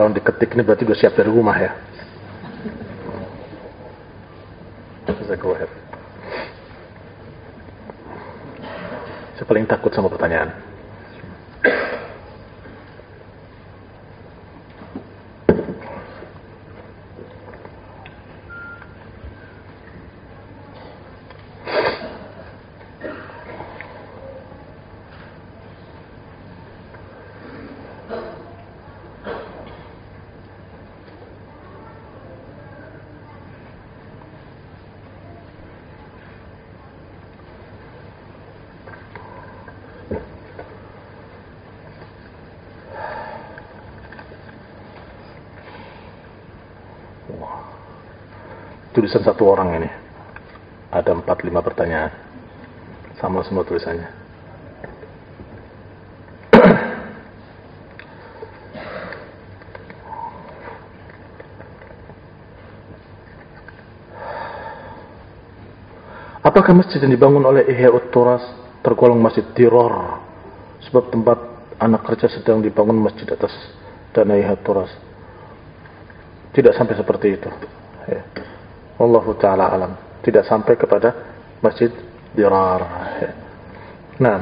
Kalau diketik ini berarti udah siap dari rumah ya. Jazakallahu khair. Saya paling takut sama pertanyaan. Tulisan satu orang ini ada 4-5 pertanyaan, sama semua tulisannya. Apakah masjid yang dibangun oleh Ihya'ut Turas tergolong masjid dirar sebab tempat anak kerja sedang dibangun masjid atas dana Ihya'ut Turas? Tidak sampai seperti itu ya. Wallahu ta'ala alam. Tidak sampai kepada masjid dirar. Nah,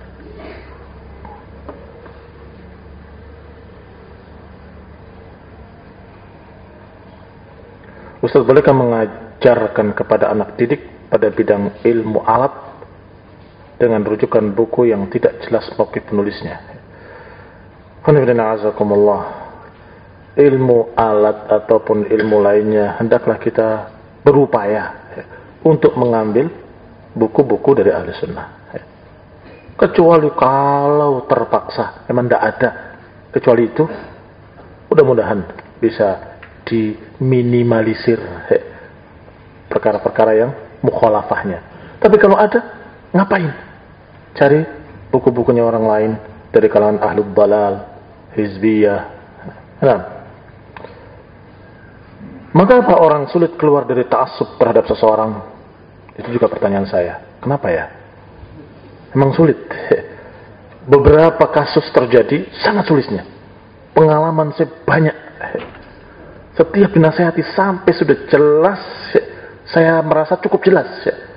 Ustaz, bolehkah mengajarkan kepada anak didik pada bidang ilmu alat dengan rujukan buku yang tidak jelas motif penulisnya? Ilmu alat ataupun ilmu lainnya hendaklah kita berupaya untuk mengambil buku-buku dari ahli sunnah, kecuali kalau terpaksa, memang tidak ada. Kecuali itu mudah-mudahan bisa diminimalisir perkara-perkara yang mukhalafahnya. Tapi kalau ada, ngapain cari buku-bukunya orang lain dari kalangan ahlul dalal, hizbiyah? Nah, maka apa orang sulit keluar dari ta'assub terhadap seseorang? Itu juga pertanyaan saya. Kenapa ya? Memang sulit. Beberapa kasus terjadi sangat sulitnya. Pengalaman saya banyak. Setiap dinasihati sampai sudah jelas, saya merasa cukup jelas.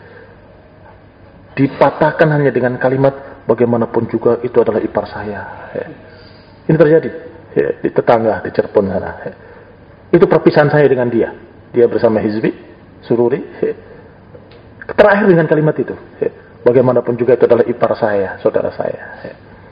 Dipatahkan hanya dengan kalimat, bagaimanapun juga itu adalah ipar saya. Ini terjadi di tetangga, di Cirebon sana. Itu perpisahan saya dengan dia. Dia bersama Hizbi, Sururi. Terakhir dengan kalimat itu. Bagaimanapun juga itu adalah ipar saya, saudara saya.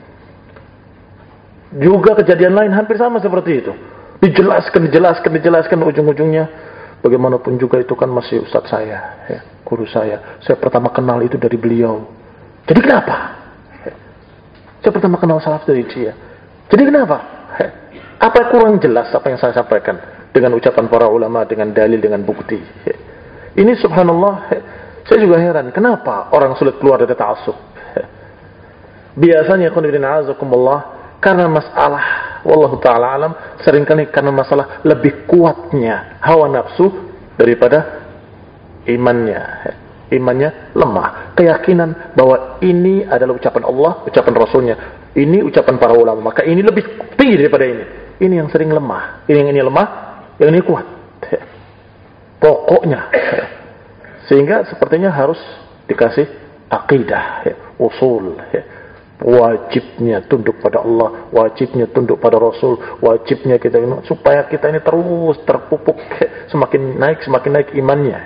Juga kejadian lain hampir sama seperti itu. Dijelaskan, ujung-ujungnya. Bagaimanapun juga itu kan masih ustadz saya, guru saya. Saya pertama kenal itu dari beliau. Jadi kenapa? Saya pertama kenal salaf dari dia. Jadi kenapa? Apa kurang jelas apa yang saya sampaikan? Dengan ucapan para ulama, dengan dalil, dengan bukti. Ini subhanallah, saya juga heran. Kenapa orang sulit keluar dari ta'assub? Biasanya, karena masalah, wallahu ta'ala alam, seringkali karena masalah lebih kuatnya hawa nafsu daripada imannya. Imannya lemah. Keyakinan bahwa ini adalah ucapan Allah, ucapan Rasulnya. Ini ucapan para ulama. Maka ini lebih tinggi daripada ini. Ini yang sering lemah. Ini lemah, yang ini kuat. Pokoknya. Sehingga sepertinya harus dikasih akidah, usul. Wajibnya tunduk pada Allah, wajibnya tunduk pada Rasul, wajibnya kita supaya kita ini terus terpupuk, semakin naik imannya.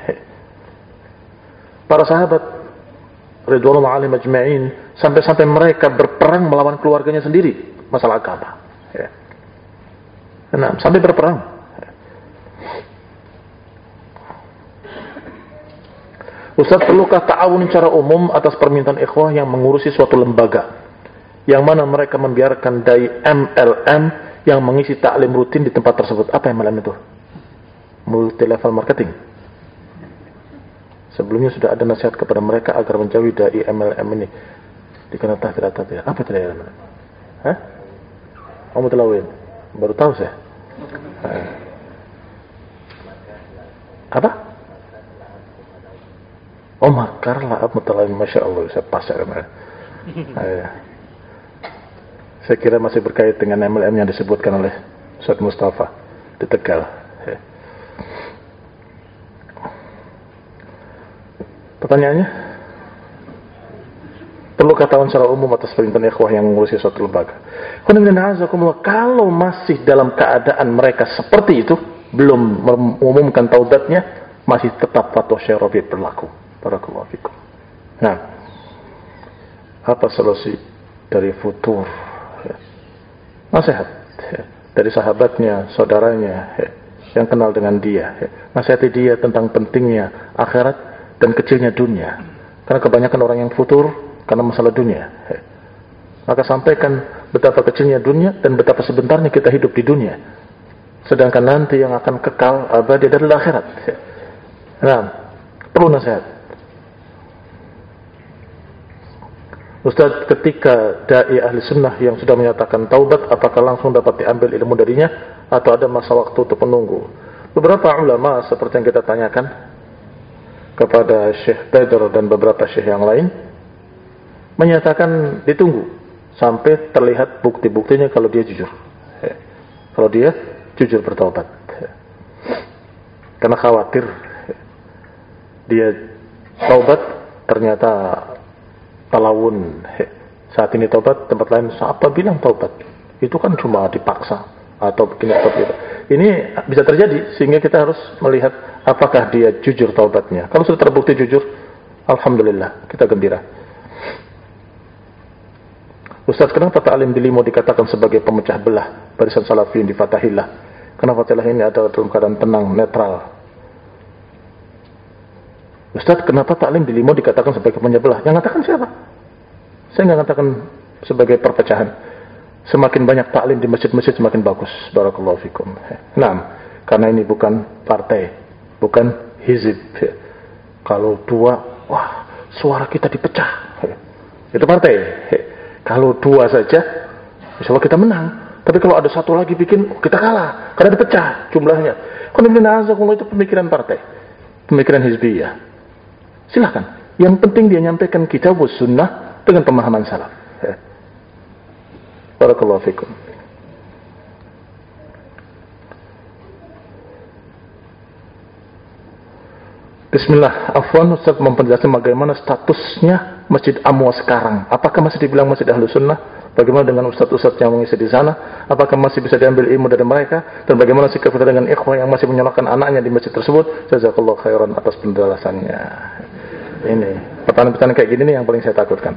Para sahabat ridwanullah alaihim ajma'in sampai mereka berperang melawan keluarganya sendiri masalah agama. Nah, sampai berperang. Ustaz, perlukah ta'awun secara umum atas permintaan ikhwah yang mengurusi suatu lembaga yang mana mereka membiarkan dai MLM yang mengisi taklim rutin di tempat tersebut? Apa MLM itu? Multi level marketing. Sebelumnya sudah ada nasihat kepada mereka agar menjauhi dai MLM ini. Dikena tidak. Apa itu dai MLM? Hah? Kamu telawin? Baru tahu saya. Apa? Oh, makar lah, mutalawin, masya Allah, saya pas ya. Saya kira masih berkait dengan MLM yang disebutkan oleh Ustaz Mustafa di Tegal. Pertanyaannya, perlu ketahuan secara umum atas perintah ikhwah yang mengurusi suatu lembaga. Kalau masih dalam keadaan mereka seperti itu, belum mengumumkan taubatnya, masih tetap fatwa Syekh Rabi' berlaku. Barakallahu fikum. Nah, apa solusi dari futur? Nasihat dari sahabatnya, saudaranya yang kenal dengan dia. Nasihati dia tentang pentingnya akhirat dan kecilnya dunia. Karena kebanyakan orang yang futur karena masalah dunia. Maka sampaikan betapa kecilnya dunia dan betapa sebentarnya kita hidup di dunia. Sedangkan nanti yang akan kekal abadi adalah akhirat. Nah, perlu nasihat. Ustaz, ketika da'i ahli sunnah yang sudah menyatakan taubat, apakah langsung dapat diambil ilmu darinya atau ada masa waktu untuk menunggu? Beberapa ulama seperti yang kita tanyakan kepada Syekh Badr dan beberapa syekh yang lain menyatakan ditunggu sampai terlihat bukti-buktinya kalau dia jujur. Kalau dia jujur bertaubat. Karena khawatir dia taubat ternyata talawun. Saat ini taubat, tempat lain siapa bilang taubat? Itu kan cuma dipaksa atau begini atau begitu. Ini bisa terjadi sehingga kita harus melihat apakah dia jujur taubatnya. Kalau sudah terbukti jujur, alhamdulillah, kita gembira. Ustaz, kenapa ta'lim di Limo dikatakan sebagai pemecah belah barisan salafiyin di Fatahillah? Karena Fatahillah ini adalah dalam keadaan tenang, netral. Ustaz, kenapa taklim di Limo dikatakan sebagai pemecah belah? Yang katakan siapa? Saya nggak katakan sebagai perpecahan. Semakin banyak taklim di masjid-masjid semakin bagus. Barakallahu fikum. Nah, karena ini bukan partai, bukan hizib. Kalau dua, wah, suara kita dipecah. Itu partai. Kalau dua saja, insya Allah kita menang. Tapi kalau ada satu lagi bikin, kita kalah. Karena dipecah jumlahnya. Kalau itu pemikiran partai, pemikiran hizbiyah. Silahkan. Yang penting dia nyampaikan kitab sunnah dengan pemahaman salaf. Barakallahu fikum. Bismillah. Afwan, Ustaz mempenjelasan bagaimana statusnya Masjid Amwa sekarang. Apakah masih dibilang Masjid Ahlus Sunnah? Bagaimana dengan ustaz-ustaz yang mengisi di sana? Apakah masih bisa diambil ilmu dari mereka? Dan bagaimana sikap kita dengan ikhwah yang masih menyalahkan anaknya di masjid tersebut? Jazakallahu khairan atas penjelasannya. Ini pertanyaan-pertanyaan kayak gini nih yang paling saya takutkan.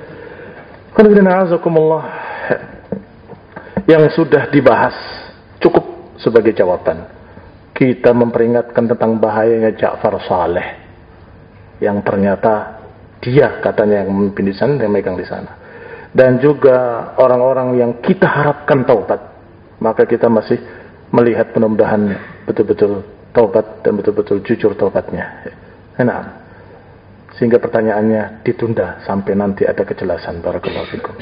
Yang sudah dibahas cukup sebagai jawaban. Kita memperingatkan tentang bahayanya Ja'far Saleh yang ternyata dia katanya yang memimpin di sana dan memegang di sana. Dan juga orang-orang yang kita harapkan taubat, maka kita masih melihat mudah-mudahan betul-betul taubat dan betul-betul jujur taubatnya. Nah, sehingga pertanyaannya ditunda sampai nanti ada kejelasan. Barakallahu fikum.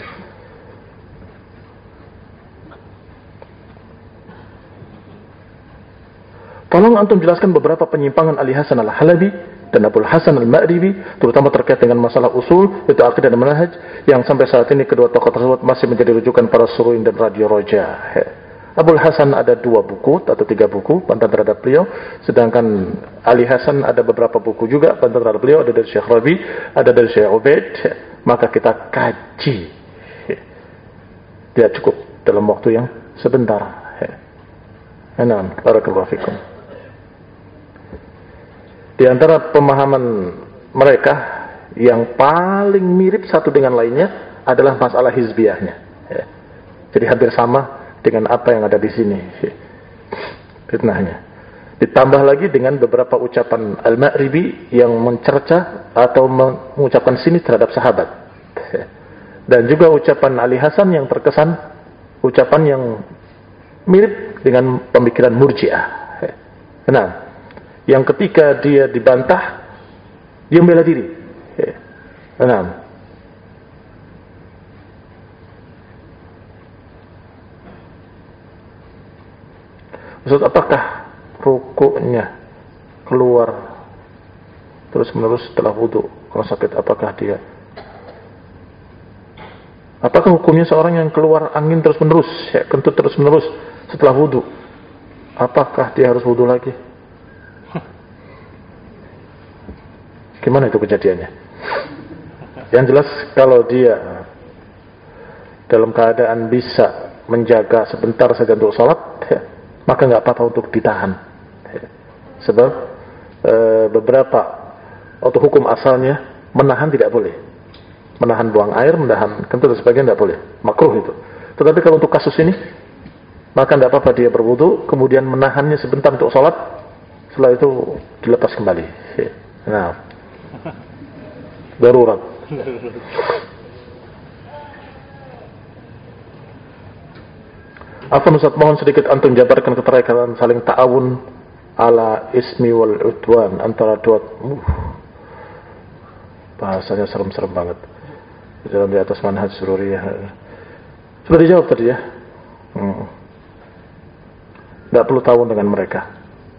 Tolong antum jelaskan beberapa penyimpangan Ali Hasan Al-Halabi dan Abul Hasan Al-Ma'ribi, terutama terkait dengan masalah usul, itu akidah dan manhaj, yang sampai saat ini kedua tokoh tersebut masih menjadi rujukan para suruin dan radio roja. Abul Hasan ada 2 buku atau 3 buku bantahan terhadap beliau, sedangkan Ali Hasan ada beberapa buku juga bantahan terhadap beliau, ada dari Syekh Rabi, ada dari Syekh Ubaid. Maka kita kaji. Tidak cukup dalam waktu yang sebentar. Nah, barakallahu fikum. Di antara pemahaman mereka yang paling mirip satu dengan lainnya adalah masalah hizbiyahnya. Jadi hampir sama dengan apa yang ada di sini. Fitnahnya. Ditambah lagi dengan beberapa ucapan Al-Ma'ribi yang mencerca atau mengucapkan sinis terhadap sahabat. Dan juga ucapan Ali Hasan yang terkesan ucapan yang mirip dengan pemikiran Murji'ah. Nah, yang ketika dia dibantah, dia membela diri. Nah, Ustaz, apakah rukuknya keluar terus menerus setelah wudu kalau sakit? Apakah hukumnya seorang yang keluar angin terus menerus, kentut terus menerus setelah wudu. Apakah dia harus wudu lagi? Gimana itu kejadiannya? Yang jelas kalau dia dalam keadaan bisa menjaga sebentar saja untuk sholat, ya, maka nggak apa-apa untuk ditahan. Ya. Sebab beberapa atau hukum asalnya menahan tidak boleh. Menahan buang air, menahan kentut dan sebagainya tidak boleh. Makruh itu. Tetapi kalau untuk kasus ini, maka tidak apa-apa dia berwudu, kemudian menahannya sebentar untuk sholat, setelah itu dilepas kembali. Ya. Nah, darurat. Afwan Ustaz, mohon sedikit antum jabarkan keterkaitan saling ta'awun ala ismi wal udwan antara dua. Bahasanya serem-serem banget. Dalam di atas manhaj sururiyah. Sudah dijawab tadi ya. Tidak perlu ta'awun dengan mereka.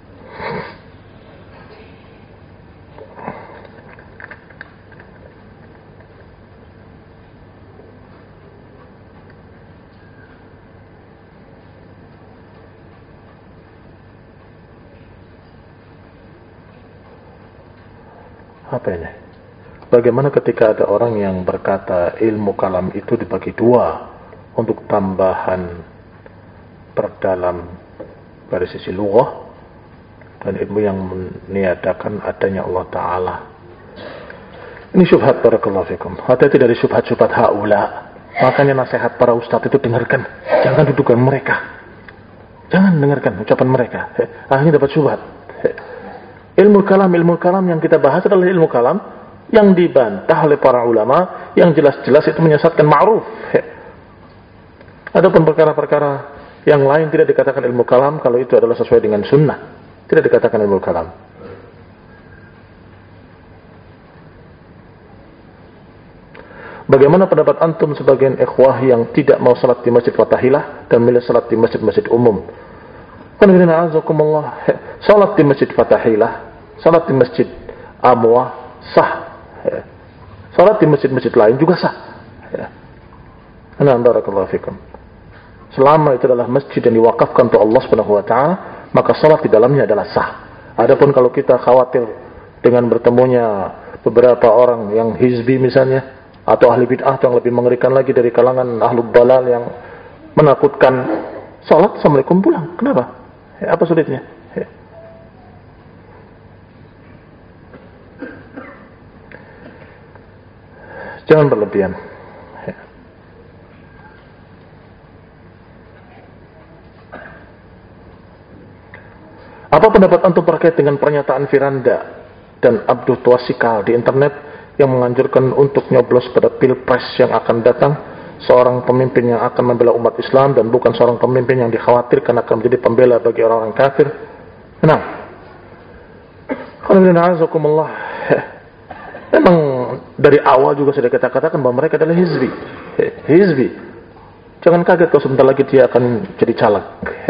Apa ini? Bagaimana ketika ada orang yang berkata ilmu kalam itu dibagi dua untuk tambahan perdalam dari sisi lughah dan ilmu yang meniadakan adanya Allah Ta'ala. Ini syubhat, barakallahu fikum. Hati-hati dari syubhat-syubhat haula. Makanya nasihat para ustadz itu dengarkan. Jangan duduk dengan mereka. Jangan dengarkan ucapan mereka. Akhirnya dapat syubhat. Ilmu kalam yang kita bahas adalah ilmu kalam yang dibantah oleh para ulama, yang jelas-jelas itu menyesatkan ma'ruf. Adapun perkara-perkara yang lain tidak dikatakan ilmu kalam kalau itu adalah sesuai dengan sunnah. Tidak dikatakan ilmu kalam. Bagaimana pendapat antum sebagian ikhwah yang tidak mau salat di Masjid Fathahilah dan milih salat di masjid-masjid umum? Salat di Masjid Fathahilah, salat di Masjid Amwah sah. Salat di masjid-masjid lain juga sah. Barakallahu fikum. Selama itu adalah masjid yang diwakafkan untuk Allah Subhanahu wa taala, maka salat di dalamnya adalah sah. Adapun kalau kita khawatir dengan bertemunya beberapa orang yang hizbi misalnya, atau ahli bid'ah yang lebih mengerikan lagi dari kalangan ahlul dalal yang menakutkan, salat, assalamualaikum, pulang. Kenapa? Apa sulitnya? Jangan berlebihan. Apa pendapat antum terkait dengan pernyataan Firanda dan Abdul Twasikal di internet yang menganjurkan untuk nyoblos pada pilpres yang akan datang seorang pemimpin yang akan membela umat Islam dan bukan seorang pemimpin yang dikhawatirkan akan menjadi pembela bagi orang-orang kafir? Nah, memang dari awal juga sudah kita katakan bahwa mereka adalah hizbi. Hizbi. Jangan kaget kalau sebentar lagi dia akan jadi caleg.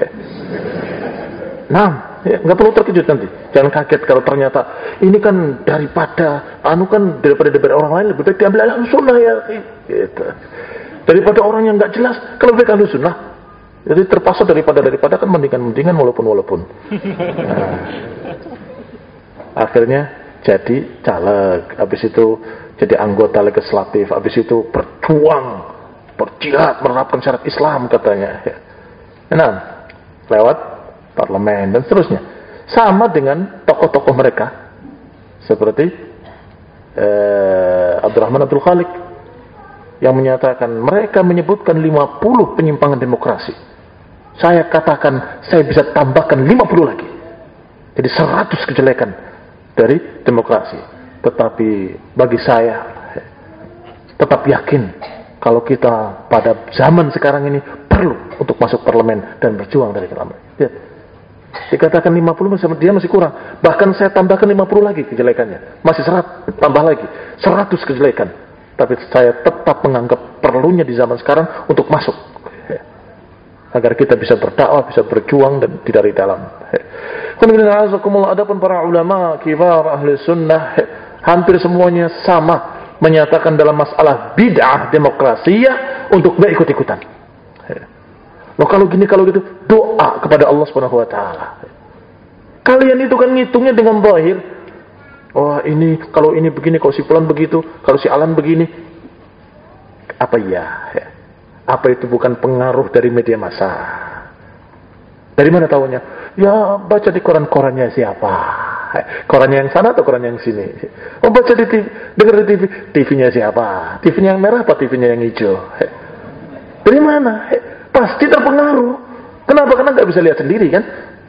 Nah, nggak perlu terkejut nanti. Jangan kaget kalau ternyata ini kan daripada orang lain lebih baik diambil ahlu sunnah ya. Gitu. Daripada orang yang nggak jelas, kalau mereka ahlu sunnah, jadi terpaksa daripada kan mendingan walaupun. Nah, akhirnya jadi caleg, habis itu jadi anggota legislatif, habis itu berjihad menerapkan syariat Islam katanya. Nah, lewat parlemen dan seterusnya. Sama dengan tokoh-tokoh mereka seperti Abdurrahman Abdul Khalik yang menyatakan mereka menyebutkan 50 penyimpangan demokrasi. Saya katakan saya bisa tambahkan 50 lagi. Jadi 100 kejelekan dari demokrasi. Tetapi bagi saya tetap yakin kalau kita pada zaman sekarang ini perlu untuk masuk parlemen dan berjuang dari dalam. Lihat. Dikatakan 50 dia masih kurang. Bahkan saya tambahkan 50 lagi kejelekannya. Masih 100, tambah lagi 100 kejelekan. Tapi saya tetap menganggap perlunya di zaman sekarang untuk masuk. Agar kita bisa berdakwah, bisa berjuang dan dari dalam. Adapun para ulama kibar ahli sunnah hampir semuanya sama menyatakan dalam masalah bid'ah demokrasiyah untuk gak ikut-ikutan. Loh kalau gini, kalau gitu, doa kepada Allah Subhanahu wa taala. Kalian itu kan ngitungnya dengan zahir. Wah, ini kalau ini begini, kalau si fulan begitu, kalau si alan begini. Apa ya? Apa itu bukan pengaruh dari media massa? Dari mana tahunya? Ya baca di koran-korannya siapa? Korannya yang sana atau koran yang sini? Oh baca di TV, dengar di TV. TV-nya siapa? TV-nya yang merah apa TV-nya yang hijau? Dari mana? Pasti terpengaruh. Kenapa? Karena nggak bisa lihat sendiri kan?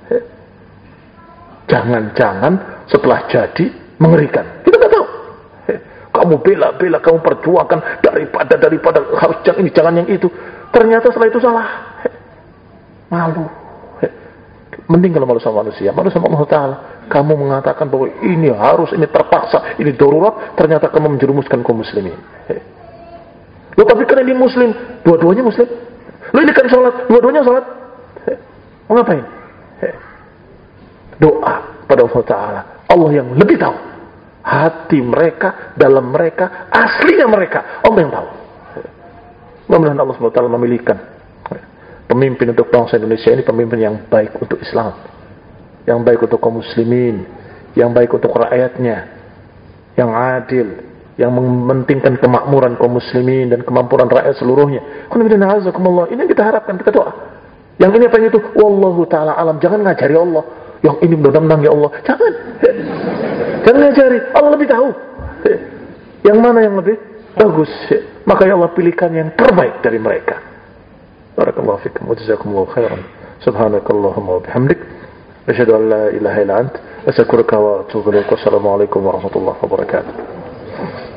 Jangan-jangan setelah jadi mengerikan. Kita nggak tahu. Kamu bela-bela, kamu perjuangkan daripada harus jangan ini, jangan yang itu. Ternyata setelah itu salah. Malu. Mending kalau malu sama manusia, malu sama Allah Ta'ala. Kamu mengatakan bahwa ini harus, ini terpaksa, ini darurat, ternyata kamu menjerumuskan kaum muslimin. Loh tapi kan ini muslim, dua-duanya muslim. Loh ini kan sholat, dua-duanya sholat. Mau ngapain? Doa pada Allah Ta'ala. Allah yang lebih tahu hati mereka, dalam mereka, aslinya mereka. Allah yang tahu. Mudah-mudahan Allah SWT memilihkan pemimpin untuk bangsa Indonesia ini, pemimpin yang baik untuk Islam, yang baik untuk kaum muslimin, yang baik untuk rakyatnya, yang adil, yang mementingkan kemakmuran kaum muslimin dan kemampuan rakyat seluruhnya. Ini yang kita harapkan, kita doa. Yang ini apa yang itu? Wallahu ta'ala alam. Jangan ngajari Allah. Yang ini menang ya Allah. Jangan. Jangan ngajari. Allah lebih tahu. Yang mana yang lebih bagus. Maka ya Allah pilihkan yang terbaik dari mereka. Barakallahu fikum wa jazakumullahu khairan. Subhanakallahumma wa bihamdik. Asyhadu an la ilaha illa ant. Astaghfiruka wa atubu ilaik. Wassalamualaikum warahmatullahi wabarakatuh.